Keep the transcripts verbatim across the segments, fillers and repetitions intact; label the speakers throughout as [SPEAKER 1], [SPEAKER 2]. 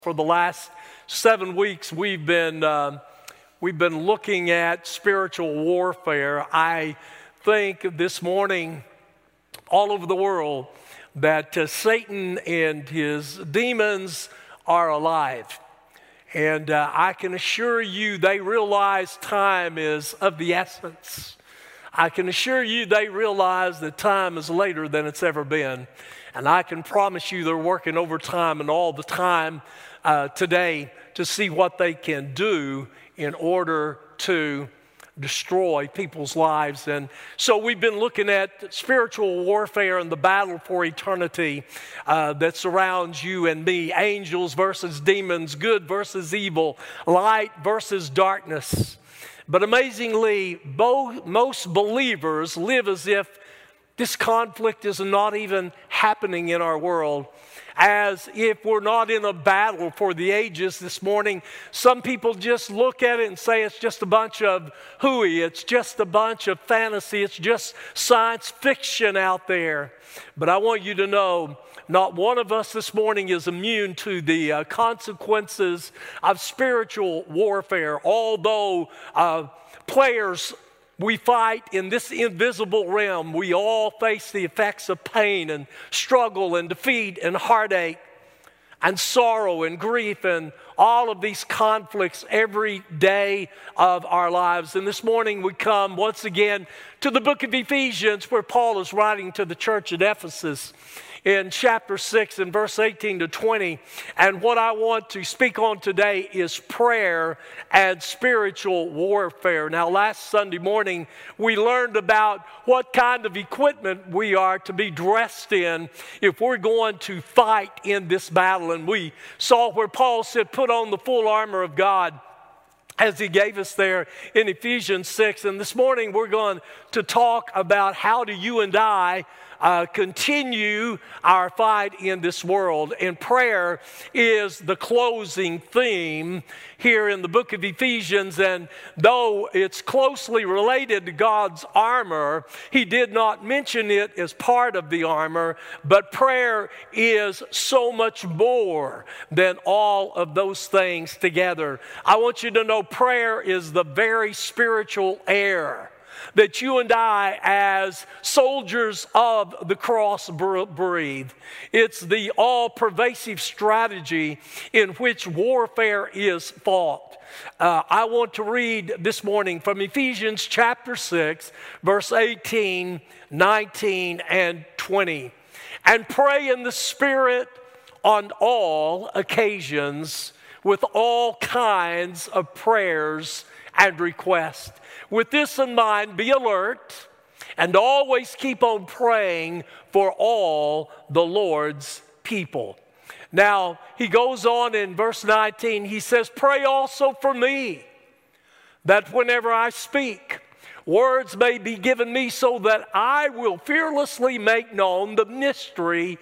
[SPEAKER 1] For the last seven weeks, we've been uh, we've been looking at spiritual warfare. I think this morning, all over the world, that uh, Satan and his demons are alive. And uh, I can assure you they realize time is of the essence. I can assure you they realize that time is later than it's ever been. And I can promise you they're working overtime and all the time uh, today to see what they can do in order to destroy people's lives. And so we've been looking at spiritual warfare and the battle for eternity uh, that surrounds you and me. Angels versus demons, good versus evil, light versus darkness. But amazingly, both, most believers live as if this conflict is not even happening in our world, as if we're not in a battle for the ages this morning. Some people just look at it and say it's just a bunch of hooey, it's just a bunch of fantasy, it's just science fiction out there. But I want you to know, not one of us this morning is immune to the uh, consequences of spiritual warfare. Although uh, players we fight in this invisible realm, we all face the effects of pain and struggle and defeat and heartache and sorrow and grief and all of these conflicts every day of our lives. And this morning we come once again to the book of Ephesians, where Paul is writing to the church at Ephesus in chapter six and verse eighteen to twenty. And what I want to speak on today is prayer and spiritual warfare. Now, last Sunday morning, we learned about what kind of equipment we are to be dressed in if we're going to fight in this battle. And we saw where Paul said, put on the full armor of God, as he gave us there in Ephesians six. And this morning we're going to talk about how do you and I uh, continue our fight in this world. And prayer is the closing theme here in the book of Ephesians. And though it's closely related to God's armor, he did not mention it as part of the armor. But prayer is so much more than all of those things together. I want you to know prayer is the very spiritual air that you and I, as soldiers of the cross, breathe. It's the all-pervasive strategy in which warfare is fought. Uh, I want to read this morning from Ephesians chapter six, verse eighteen, nineteen, and twenty. And pray in the Spirit on all occasions with all kinds of prayers and requests. With this in mind, be alert and always keep on praying for all the Lord's people. Now, he goes on in verse nineteen, he says, pray also for me, that whenever I speak, words may be given me so that I will fearlessly make known the mystery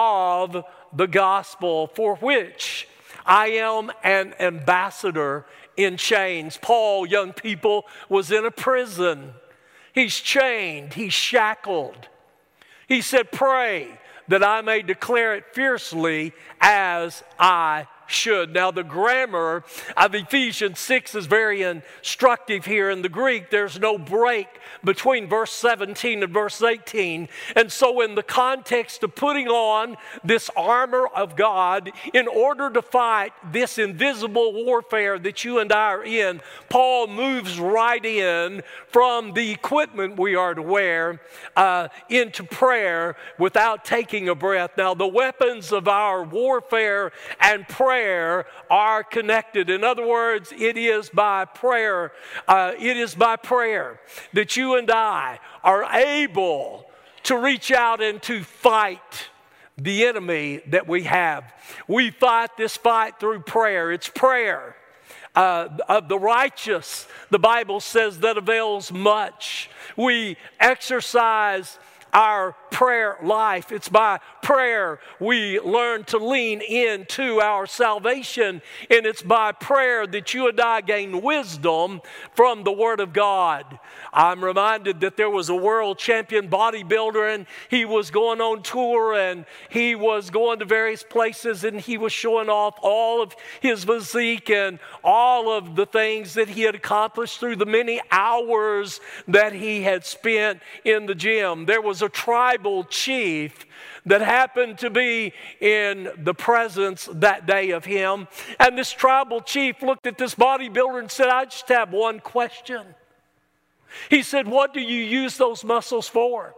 [SPEAKER 1] of the gospel, for which I am an ambassador in chains. Paul, young people, was in a prison. He's chained. He's shackled. He said, pray that I may declare it fiercely as I should. Now, the grammar of Ephesians six is very instructive here. In the Greek, there's no break between verse seventeen and verse eighteen. And so in the context of putting on this armor of God in order to fight this invisible warfare that you and I are in, Paul moves right in from the equipment we are to wear uh, into prayer without taking a breath. Now, the weapons of our warfare and prayer are connected. In other words, it is by prayer, uh, it is by prayer that you and I are able to reach out and to fight the enemy that we have. We fight this fight through prayer. It's prayer uh, of the righteous, the Bible says, that avails much. We exercise our prayer life. It's by prayer we learn to lean into our salvation, and it's by prayer that you and I gain wisdom from the Word of God. I'm reminded that there was a world champion bodybuilder, and he was going on tour, and he was going to various places, and he was showing off all of his physique and all of the things that he had accomplished through the many hours that he had spent in the gym. There was a tribal chief that happened to be in the presence that day of him. And this tribal chief looked at this bodybuilder and said, I just have one question. He said, what do you use those muscles for?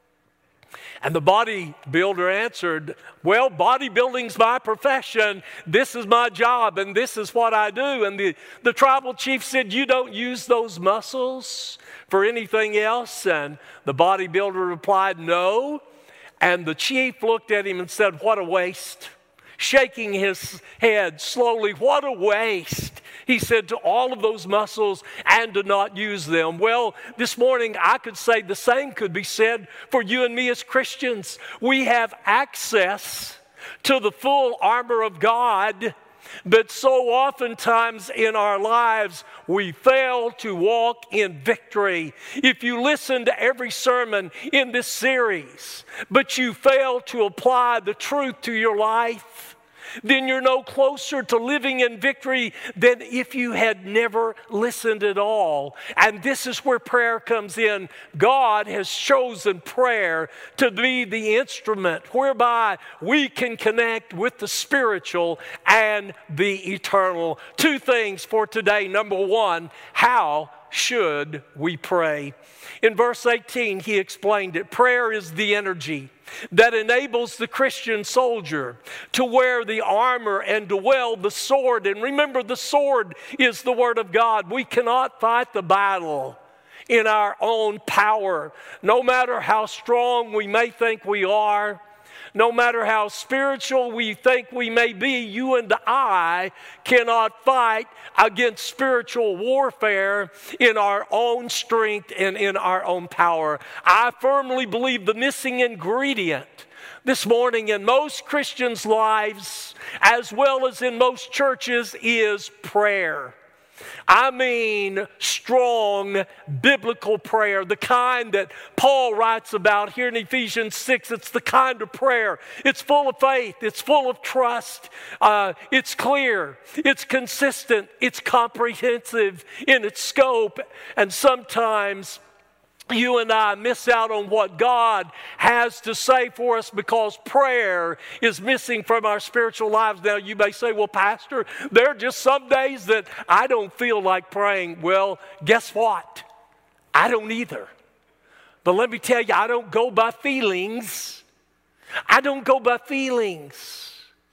[SPEAKER 1] And the bodybuilder answered, well, bodybuilding's my profession. This is my job, and this is what I do. And the, the tribal chief said, you don't use those muscles for anything else? And the bodybuilder replied, no. And the chief looked at him and said, what a waste. Shaking his head slowly, what a waste, he said, to all of those muscles and to not use them. Well, this morning I could say the same could be said for you and me as Christians. We have access to the full armor of God, but so oftentimes in our lives, we fail to walk in victory. If you listen to every sermon in this series, but you fail to apply the truth to your life, then you're no closer to living in victory than if you had never listened at all. And this is where prayer comes in. God has chosen prayer to be the instrument whereby we can connect with the spiritual and the eternal. Two things for today. Number one, how should we pray? In verse eighteen, he explained it. Prayer is the energy that enables the Christian soldier to wear the armor and to wield the sword. And remember, the sword is the Word of God. We cannot fight the battle in our own power. No matter how strong we may think we are, no matter how spiritual we think we may be, you and I cannot fight against spiritual warfare in our own strength and in our own power. I firmly believe the missing ingredient this morning in most Christians' lives, as well as in most churches, is prayer. I mean strong biblical prayer, the kind that Paul writes about here in Ephesians six. It's the kind of prayer. It's full of faith. It's full of trust. Uh, it's clear. It's consistent. It's comprehensive in its scope. And sometimes you and I miss out on what God has to say for us because prayer is missing from our spiritual lives. Now, you may say, well, Pastor, there are just some days that I don't feel like praying. Well, guess what? I don't either. But let me tell you, I don't go by feelings. I don't go by feelings.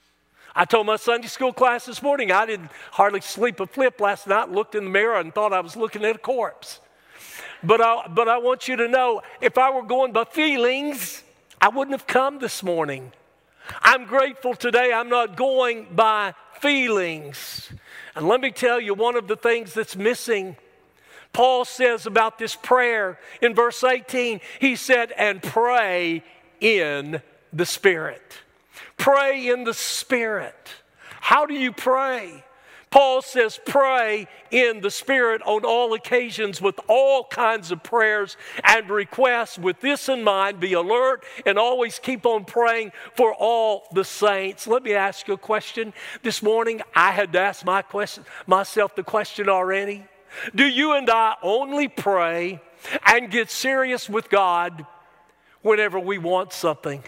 [SPEAKER 1] I told my Sunday school class this morning, I didn't hardly sleep a flip last night, looked in the mirror and thought I was looking at a corpse. But I, but I want you to know, if I were going by feelings, I wouldn't have come this morning. I'm grateful today I'm not going by feelings. And let me tell you, one of the things that's missing, Paul says about this prayer in verse eighteen, he said, and pray in the Spirit. Pray in the Spirit. How do you pray? Paul says, pray in the Spirit on all occasions with all kinds of prayers and requests. With this in mind, be alert and always keep on praying for all the saints. Let me ask you a question. This morning, I had to ask my question, myself the question already. Do you and I only pray and get serious with God whenever we want something?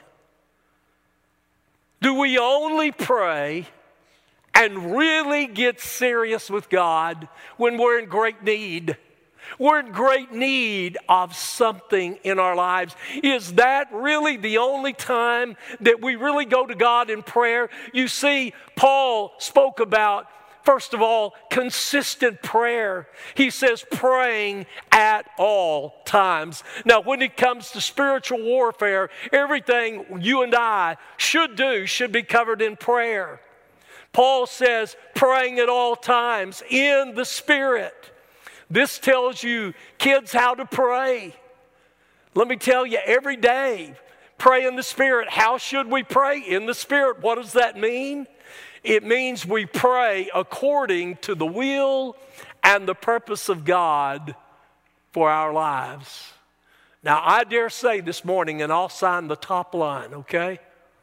[SPEAKER 1] Do we only pray and really get serious with God when we're in great need? We're in great need of something in our lives. Is that really the only time that we really go to God in prayer? You see, Paul spoke about, first of all, consistent prayer. He says praying at all times. Now, when it comes to spiritual warfare, everything you and I should do should be covered in prayer. Paul says praying at all times in the Spirit. This tells you, kids, how to pray. Let me tell you, every day, pray in the Spirit. How should we pray? In the Spirit. What does that mean? It means we pray according to the will and the purpose of God for our lives. Now, I dare say this morning, and I'll sign the top line, okay?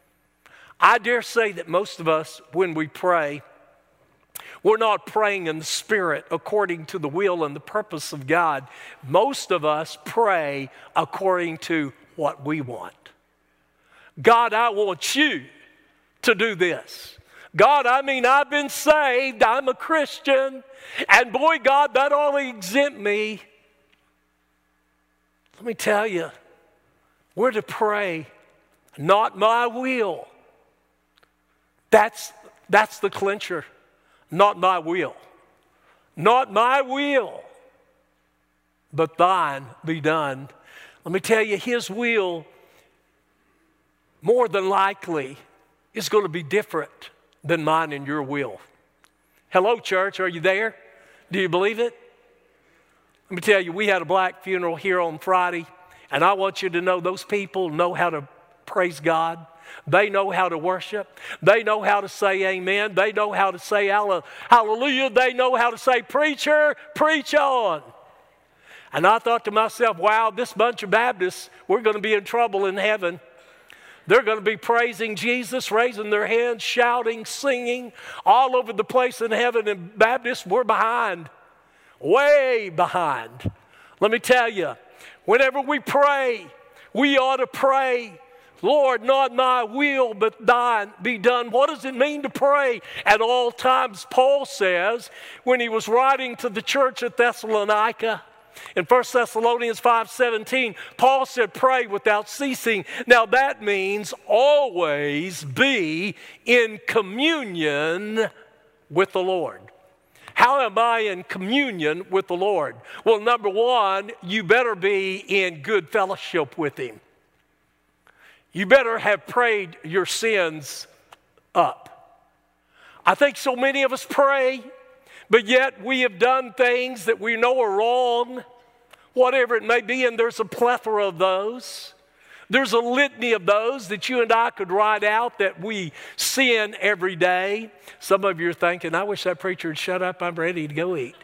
[SPEAKER 1] I dare say that most of us, when we pray, we're not praying in the Spirit according to the will and the purpose of God. Most of us pray according to what we want. God, I want you to do this. God, I mean, I've been saved. I'm a Christian. And boy, God, that ought to exempt me. Let me tell you, we're to pray, not my will. That's, that's the clincher. Not my will. Not my will, but thine be done. Let me tell you, his will, more than likely, is going to be different than mine and your will. Hello, church, are you there? Do you believe it? Let me tell you, we had a black funeral here on Friday, and I want you to know those people know how to praise God. They know how to worship. They know how to say amen. They know how to say hallelujah. They know how to say, preacher, preach on. And I thought to myself, wow, this bunch of Baptists, we're going to be in trouble in heaven. They're going to be praising Jesus, raising their hands, shouting, singing all over the place in heaven. And Baptists, we're behind, way behind. Let me tell you, whenever we pray, we ought to pray, Lord, not my will, but thine be done. What does it mean to pray at all times? Paul says, when he was writing to the church at Thessalonica, in First Thessalonians five seventeen, Paul said, pray without ceasing. Now that means always be in communion with the Lord. How am I in communion with the Lord? Well, number one, you better be in good fellowship with him. You better have prayed your sins up. I think so many of us pray, but yet we have done things that we know are wrong, whatever it may be, and there's a plethora of those. There's a litany of those that you and I could write out that we sin every day. Some of you are thinking, I wish that preacher would shut up. I'm ready to go eat.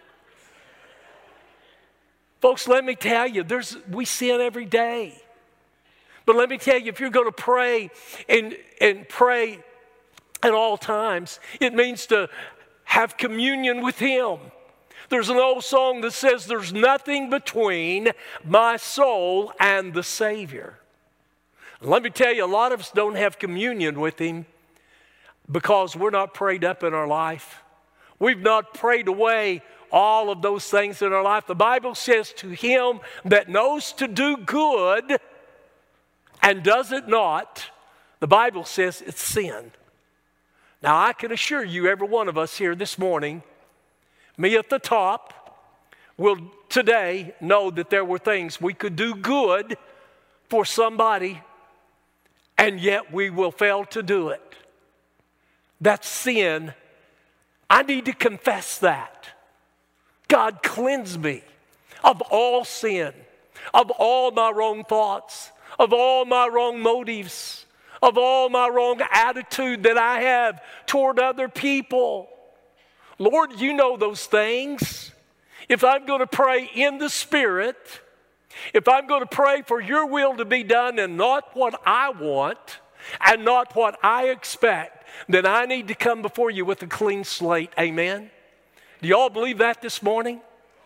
[SPEAKER 1] Folks, let me tell you, there's we sin every day. But let me tell you, if you're going to pray and, and pray at all times, it means to have communion with him. There's an old song that says, there's nothing between my soul and the Savior. Let me tell you, a lot of us don't have communion with him because we're not prayed up in our life. We've not prayed away all of those things in our life. The Bible says, to him that knows to do good and does it not, the Bible says it's sin. Now, I can assure you, every one of us here this morning, me at the top, will today know that there were things we could do good for somebody, and yet we will fail to do it. That's sin. I need to confess that. God, cleanse me of all sin, of all my wrong thoughts, of all my wrong motives, of all my wrong attitude that I have toward other people. Lord, you know those things. If I'm going to pray in the Spirit, if I'm going to pray for your will to be done and not what I want and not what I expect, then I need to come before you with a clean slate. Amen? Do you all believe that this morning?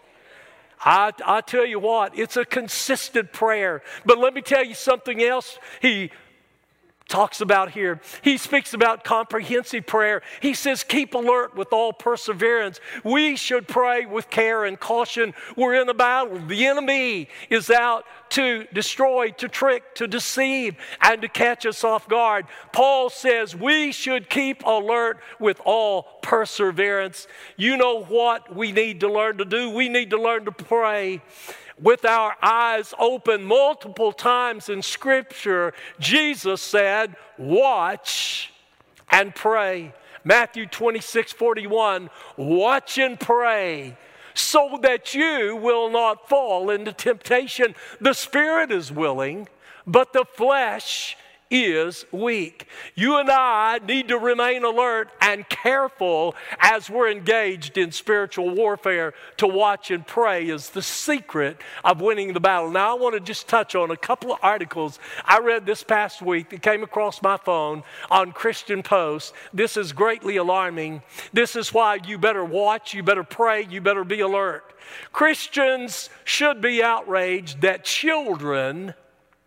[SPEAKER 1] I, I tell you what, it's a consistent prayer. But let me tell you something else he talks about here. He speaks about comprehensive prayer. He says, keep alert with all perseverance. We should pray with care and caution. We're in a battle. The enemy is out to destroy, to trick, to deceive, and to catch us off guard. Paul says we should keep alert with all perseverance. You know what we need to learn to do? We need to learn to pray with our eyes open. Multiple times in Scripture, Jesus said, watch and pray. Matthew twenty-six forty-one, watch and pray so that you will not fall into temptation. The spirit is willing, but the flesh is weak. You and I need to remain alert and careful as we're engaged in spiritual warfare. To watch and pray is the secret of winning the battle. Now, I want to just touch on a couple of articles I read this past week that came across my phone on Christian Post. This is greatly alarming. This is why you better watch, you better pray, you better be alert. Christians should be outraged that children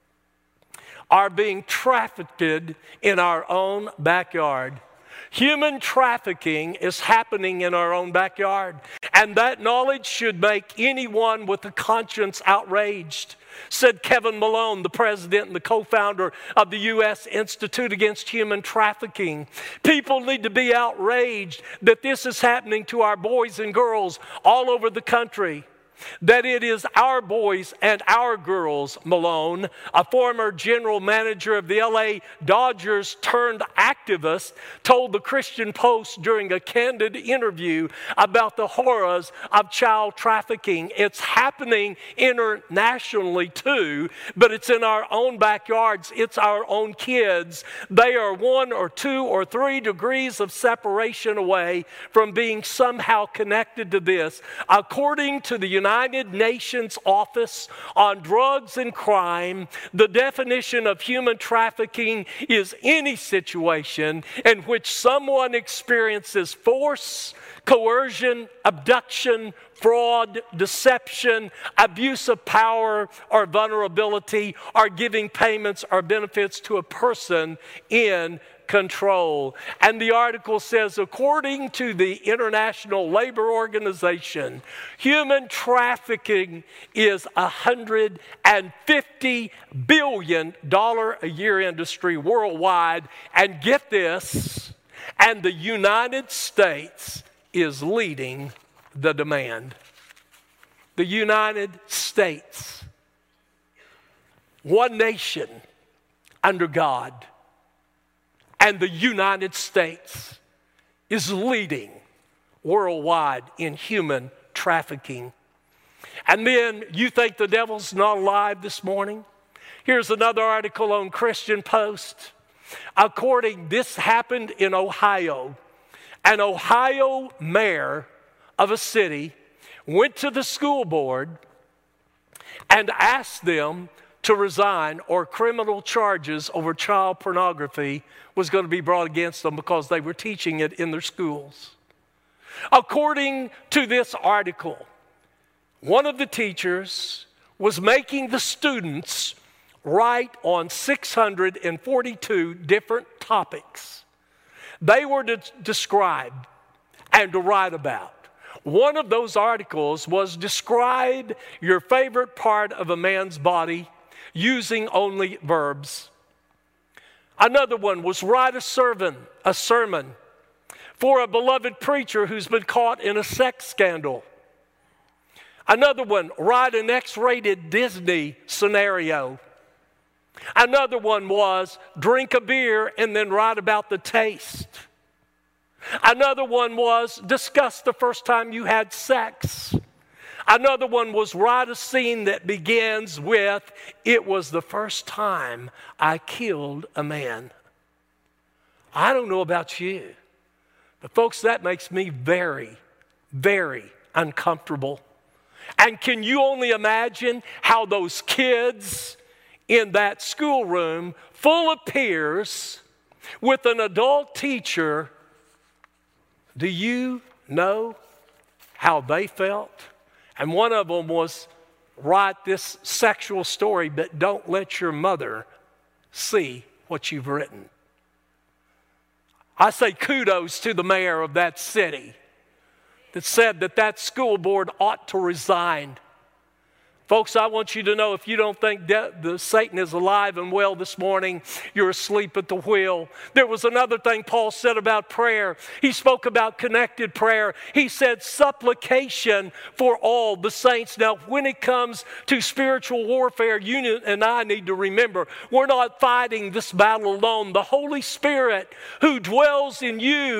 [SPEAKER 1] are being trafficked in our own backyard. Human trafficking is happening in our own backyard, and that knowledge should make anyone with a conscience outraged, said Kevin Malone, the president and the co-founder of the U S Institute Against Human Trafficking. People need to be outraged that this is happening to our boys and girls all over the country. That it is our boys and our girls, Malone, a former general manager of the L A Dodgers turned activist, told the Christian Post during a candid interview about the horrors of child trafficking. It's happening internationally too, but it's in our own backyards. It's our own kids. They are one or two or three degrees of separation away from being somehow connected to this. According to the United United Nations Office on Drugs and Crime, the definition of human trafficking is any situation in which someone experiences force, coercion, abduction, fraud, deception, abuse of power or vulnerability, or giving payments or benefits to a person in control. And the article says, according to the International Labor Organization, human trafficking is a one hundred fifty billion dollars a year industry worldwide. And get this, and the United States is leading the demand. The United States, one nation under God, and the United States is leading worldwide in human trafficking. And then you think the devil's not alive this morning? Here's another article on Christian Post. According, this happened in Ohio. An Ohio mayor of a city went to the school board and asked them to resign, or criminal charges over child pornography was going to be brought against them because they were teaching it in their schools. According to this article, one of the teachers was making the students write on six hundred forty-two different topics. They were to describe and to write about. One of those articles was describe your favorite part of a man's body using only verbs. Another one was write a sermon, a sermon for a beloved preacher who's been caught in a sex scandal. Another one, write an X-rated Disney scenario. Another one was drink a beer and then write about the taste. Another one was discuss the first time you had sex. Another one was write a scene that begins with, it was the first time I killed a man. I don't know about you, but folks, that makes me very, very uncomfortable. And can you only imagine how those kids in that schoolroom full of peers with an adult teacher, do you know how they felt? And one of them was, write this sexual story, but don't let your mother see what you've written. I say kudos to the mayor of that city that said that that school board ought to resign. Folks, I want you to know, if you don't think that the Satan is alive and well this morning, you're asleep at the wheel. There was another thing Paul said about prayer. He spoke about connected prayer. He said supplication for all the saints. Now, when it comes to spiritual warfare, you and I need to remember, we're not fighting this battle alone. The Holy Spirit who dwells in you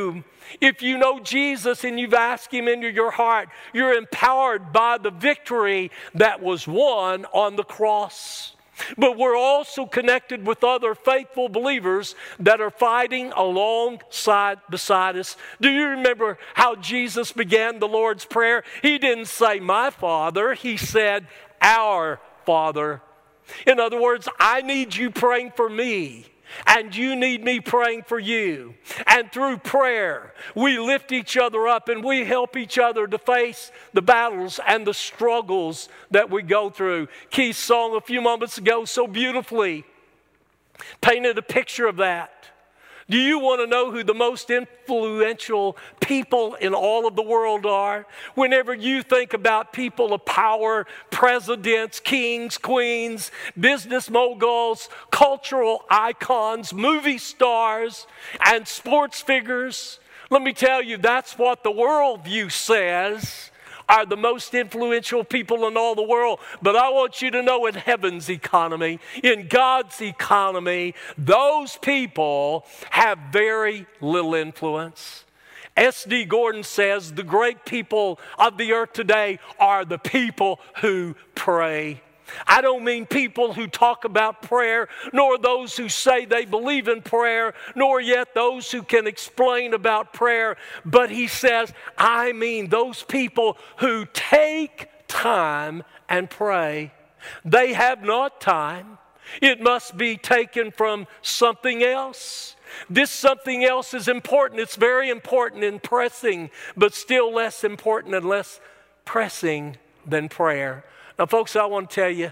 [SPEAKER 1] If you know Jesus and you've asked him into your heart, you're empowered by the victory that was won on the cross. But we're also connected with other faithful believers that are fighting alongside beside us. Do you remember how Jesus began the Lord's Prayer? He didn't say, "My Father." He said, "Our Father." In other words, I need you praying for me, and you need me praying for you. And through prayer, we lift each other up and we help each other to face the battles and the struggles that we go through. Keith's song a few moments ago so beautifully painted a picture of that. Do you want to know who the most influential people in all of the world are? Whenever you think about people of power, presidents, kings, queens, business moguls, cultural icons, movie stars, and sports figures, let me tell you, that's what the worldview says are the most influential people in all the world. But I want you to know, in heaven's economy, in God's economy, those people have very little influence. S D Gordon says the great people of the earth today are the people who pray. I don't mean people who talk about prayer, nor those who say they believe in prayer, nor yet those who can explain about prayer. But he says, I mean those people who take time and pray. They have not time. It must be taken from something else. This something else is important. It's very important and pressing, but still less important and less pressing than prayer. Now, folks, I want to tell you,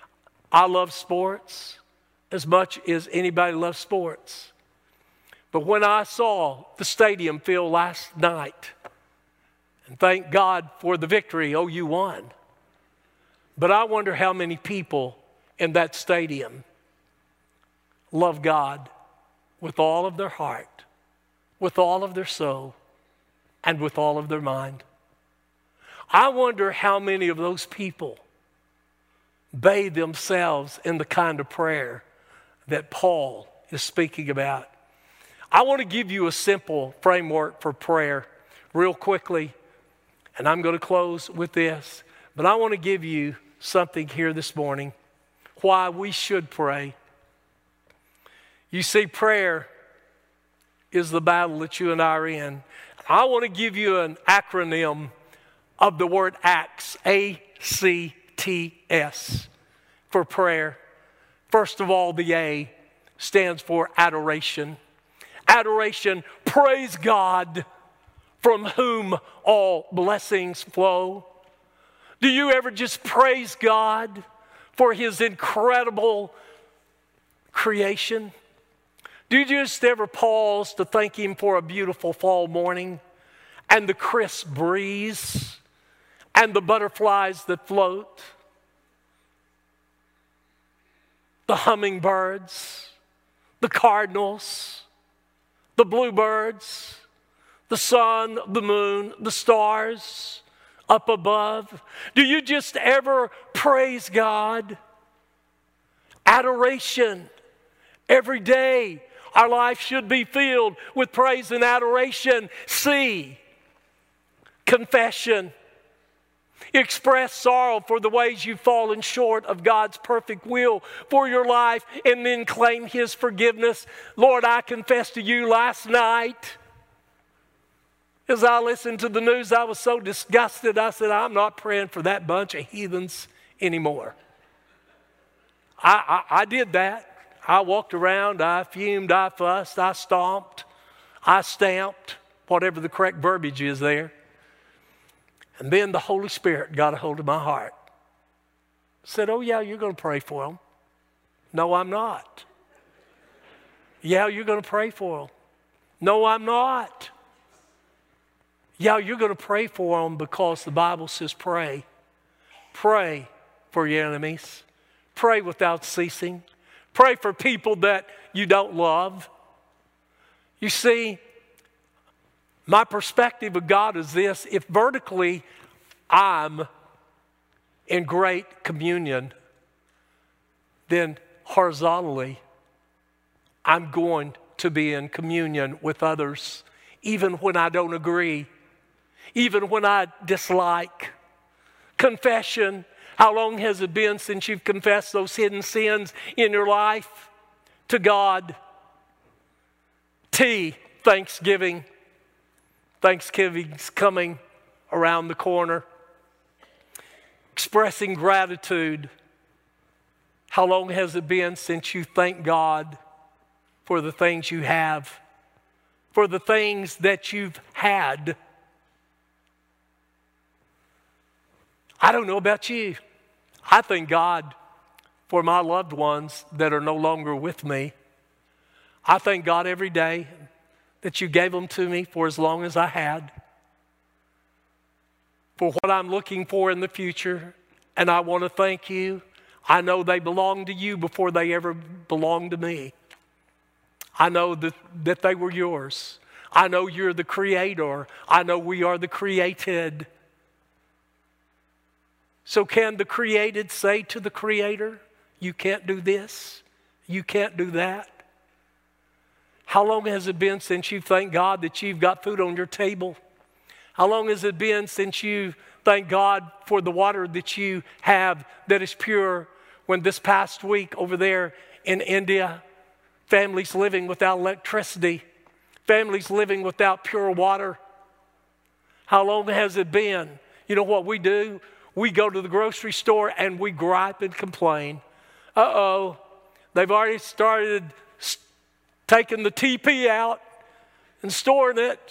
[SPEAKER 1] I love sports as much as anybody loves sports. But when I saw the stadium fill last night, and thank God for the victory, O U won. But I wonder how many people in that stadium love God with all of their heart, with all of their soul, and with all of their mind. I wonder how many of those people bathe themselves in the kind of prayer that Paul is speaking about. I want to give you a simple framework for prayer real quickly, and I'm going to close with this. But I want to give you something here this morning, why we should pray. You see, prayer is the battle that you and I are in. I want to give you an acronym of the word ACTS, A C T S, for prayer. First of all, the A stands for adoration. Adoration, praise God, from whom all blessings flow. Do you ever just praise God for his incredible creation? Do you just ever pause to thank him for a beautiful fall morning and the crisp breeze and the butterflies that float, the hummingbirds, the cardinals, the bluebirds, the sun, the moon, the stars up above? Do you just ever praise God? Adoration. Every day our life should be filled with praise and adoration. C, confession. Express sorrow for the ways you've fallen short of God's perfect will for your life, and then claim his forgiveness. Lord, I confess to you last night, as I listened to the news, I was so disgusted. I said, I'm not praying for that bunch of heathens anymore. I, I, I did that. I walked around, I fumed, I fussed, I stomped, I stamped, whatever the correct verbiage is there. And then the Holy Spirit got a hold of my heart. Said, oh yeah, you're going to pray for them. No, I'm not. Yeah, you're going to pray for them. No, I'm not. Yeah, you're going to pray for them because the Bible says pray. Pray for your enemies. Pray without ceasing. Pray for people that you don't love. You see, my perspective of God is this: if vertically I'm in great communion, then horizontally I'm going to be in communion with others even when I don't agree, even when I dislike. Confession. How long has it been since you've confessed those hidden sins in your life to God? T, Thanksgiving. Thanksgiving's coming around the corner. Expressing gratitude. How long has it been since you thanked God for the things you have, for the things that you've had? I don't know about you. I thank God for my loved ones that are no longer with me. I thank God every day that you gave them to me for as long as I had, for what I'm looking for in the future. And I want to thank you. I know they belong to you before they ever belonged to me. I know that, that they were yours. I know you're the creator. I know we are the created. So can the created say to the creator, you can't do this, you can't do that? How long has it been since you thanked God that you've got food on your table? How long has it been since you thanked God for the water that you have that is pure? When this past week over there in India, families living without electricity, families living without pure water. How long has it been? You know what we do? We go to the grocery store and we gripe and complain. Uh-oh, they've already started st- taking the T P out and storing it.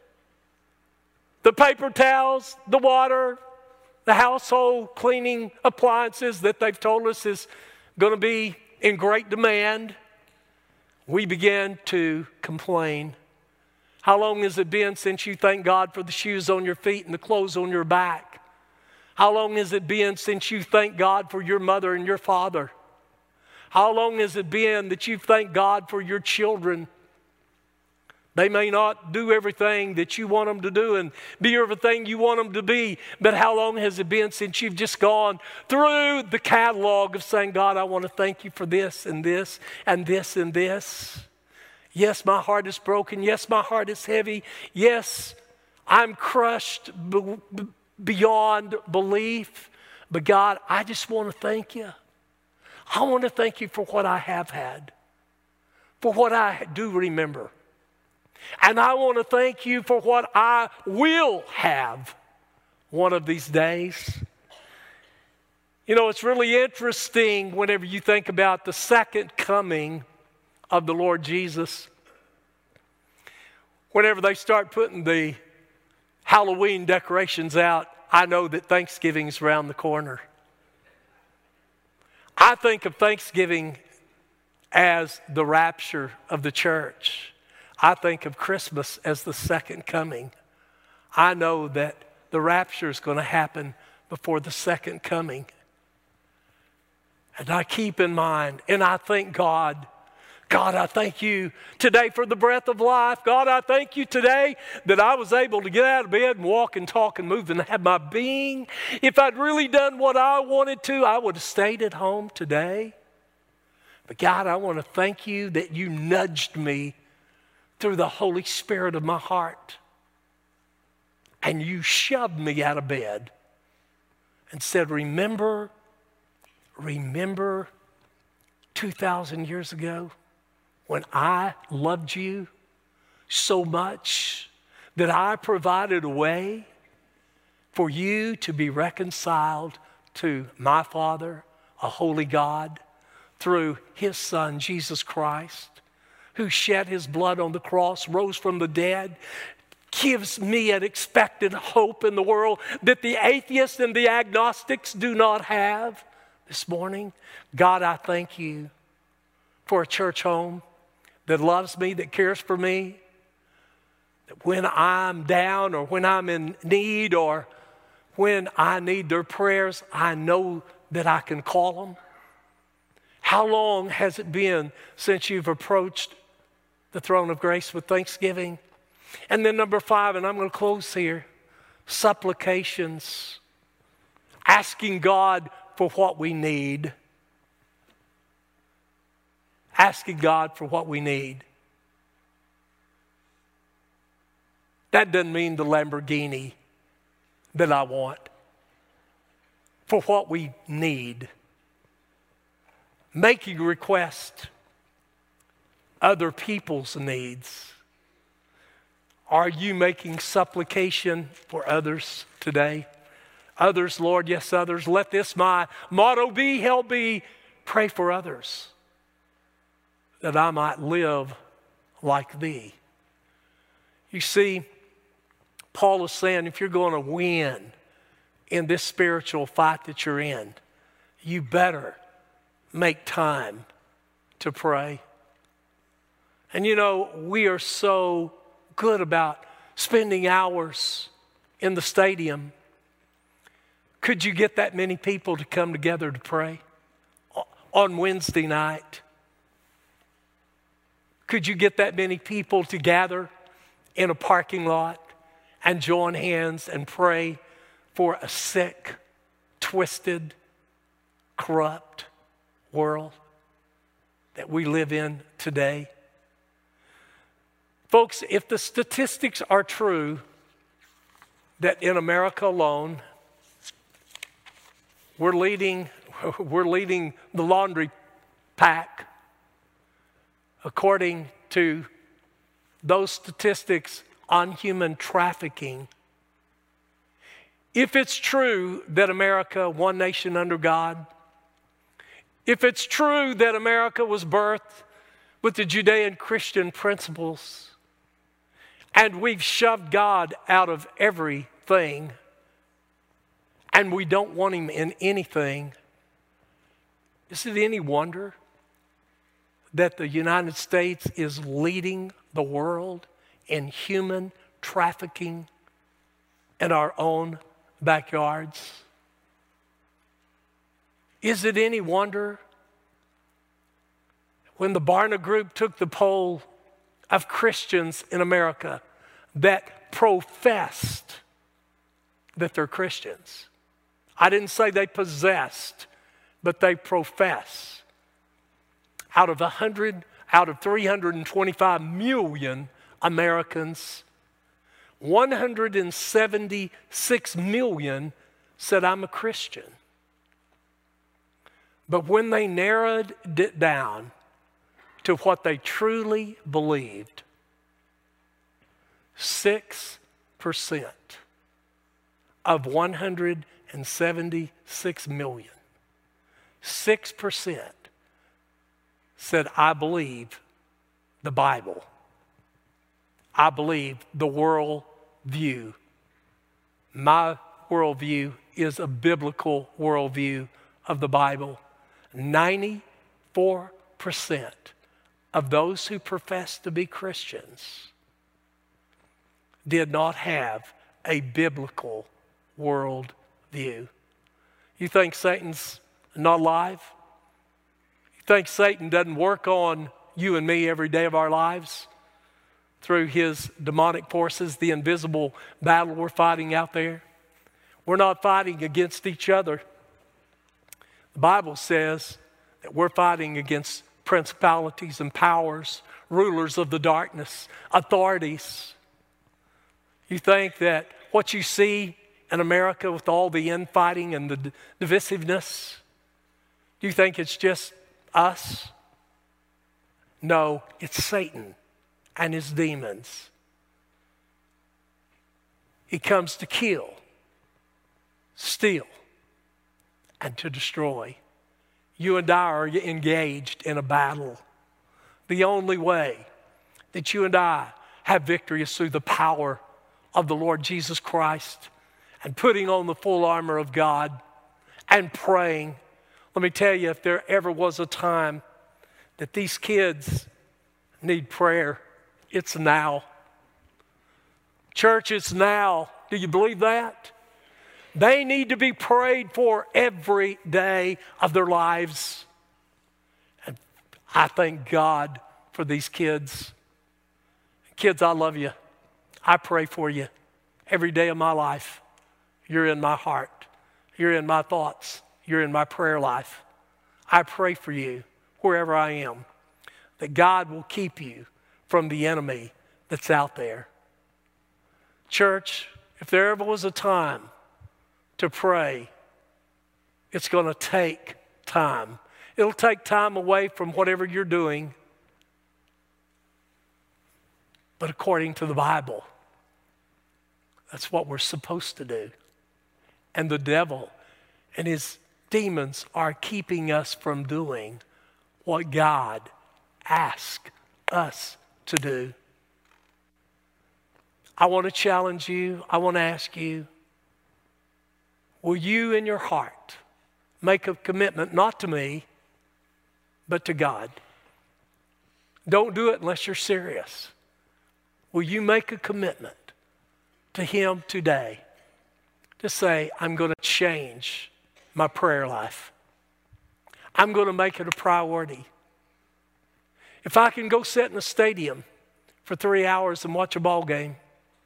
[SPEAKER 1] The paper towels, the water, the household cleaning appliances that they've told us is going to be in great demand. We began to complain. How long has it been since you thanked God for the shoes on your feet and the clothes on your back? How long has it been since you thanked God for your mother and your father? How long has it been that you've thanked God for your children? They may not do everything that you want them to do and be everything you want them to be, but how long has it been since you've just gone through the catalog of saying, God, I want to thank you for this and this and this and this. Yes, my heart is broken. Yes, my heart is heavy. Yes, I'm crushed b- b- beyond belief. But God, I just want to thank you. I want to thank you for what I have had, for what I do remember. And I want to thank you for what I will have one of these days. You know, it's really interesting whenever you think about the second coming of the Lord Jesus. Whenever they start putting the Halloween decorations out, I know that Thanksgiving's around the corner. I think of Thanksgiving as the rapture of the church. I think of Christmas as the second coming. I know that the rapture is going to happen before the second coming. And I keep in mind, and I thank God. God, I thank you today for the breath of life. God, I thank you today that I was able to get out of bed and walk and talk and move and have my being. If I'd really done what I wanted to, I would have stayed at home today. But God, I want to thank you that you nudged me through the Holy Spirit of my heart. And you shoved me out of bed and said, remember, remember two thousand years ago when I loved you so much that I provided a way for you to be reconciled to my Father, a holy God, through his Son, Jesus Christ, who shed his blood on the cross, rose from the dead, gives me an expected hope in the world that the atheists and the agnostics do not have this morning. God, I thank you for a church home that loves me, that cares for me, that when I'm down or when I'm in need or when I need their prayers, I know that I can call them. How long has it been since you've approached the throne of grace with thanksgiving? And then number five, and I'm going to close here, supplications. Asking God for what we need. Asking God for what we need. That doesn't mean the Lamborghini that I want. For what we need. Making requests, other people's needs. Are you making supplication for others today? Others, Lord, yes, others. Let this my motto be, help be, pray for others, that I might live like thee. You see, Paul is saying if you're going to win in this spiritual fight that you're in, you better make time to pray. And you know, we are so good about spending hours in the stadium. Could you get that many people to come together to pray on Wednesday night? Could you get that many people to gather in a parking lot and join hands and pray for a sick, twisted, corrupt world that we live in today? Folks, if the statistics are true that in America alone, we're leading, we're leading the laundry pack, according to those statistics on human trafficking. If it's true that America, one nation under God, if it's true that America was birthed with the Judean Christian principles, and we've shoved God out of everything, and we don't want him in anything, is it any wonder that the United States is leading the world in human trafficking in our own backyards? Is it any wonder when the Barna Group took the poll of Christians in America that professed that they're Christians? I didn't say they possessed, but they profess. Out of one hundred, out of three hundred twenty-five million Americans, one hundred seventy-six million said, I'm a Christian. But when they narrowed it down to what they truly believed, six percent of one hundred seventy-six million, six percent said, I believe the Bible. I believe the world view. My worldview is a biblical worldview of the Bible. ninety-four percent of those who profess to be Christians did not have a biblical worldview. You think Satan's not alive? You think Satan doesn't work on you and me every day of our lives through his demonic forces, the invisible battle we're fighting out there? We're not fighting against each other. The Bible says that we're fighting against principalities and powers, rulers of the darkness, authorities. You think that what you see in America with all the infighting and the divisiveness, do you think it's just us? No, it's Satan and his demons. He comes to kill, steal, and to destroy. You and I are engaged in a battle. The only way that you and I have victory is through the power of the Lord Jesus Christ and putting on the full armor of God and praying. Let me tell you, if there ever was a time that these kids need prayer, it's now. Church, it's now. Do you believe that? They need to be prayed for every day of their lives. And I thank God for these kids. Kids, I love you. I pray for you every day of my life. You're in my heart. You're in my thoughts. You're in my prayer life. I pray for you wherever I am, that God will keep you from the enemy that's out there. Church, if there ever was a time to pray, it's going to take time. It'll take time away from whatever you're doing. But according to the Bible, that's what we're supposed to do. And the devil and his demons are keeping us from doing what God asked us to do. I want to challenge you. I want to ask you, will you in your heart make a commitment, not to me, but to God? Don't do it unless you're serious. Will you make a commitment to Him today to say, I'm going to change my prayer life. I'm going to make it a priority. If I can go sit in a stadium for three hours and watch a ball game,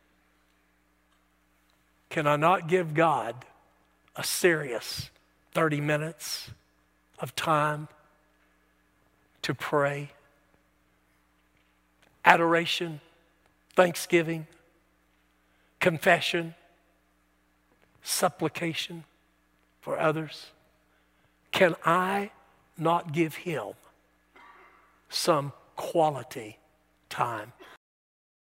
[SPEAKER 1] can I not give God a serious thirty minutes of time to pray? Adoration, thanksgiving, confession, supplication for others. Can I not give Him some quality time?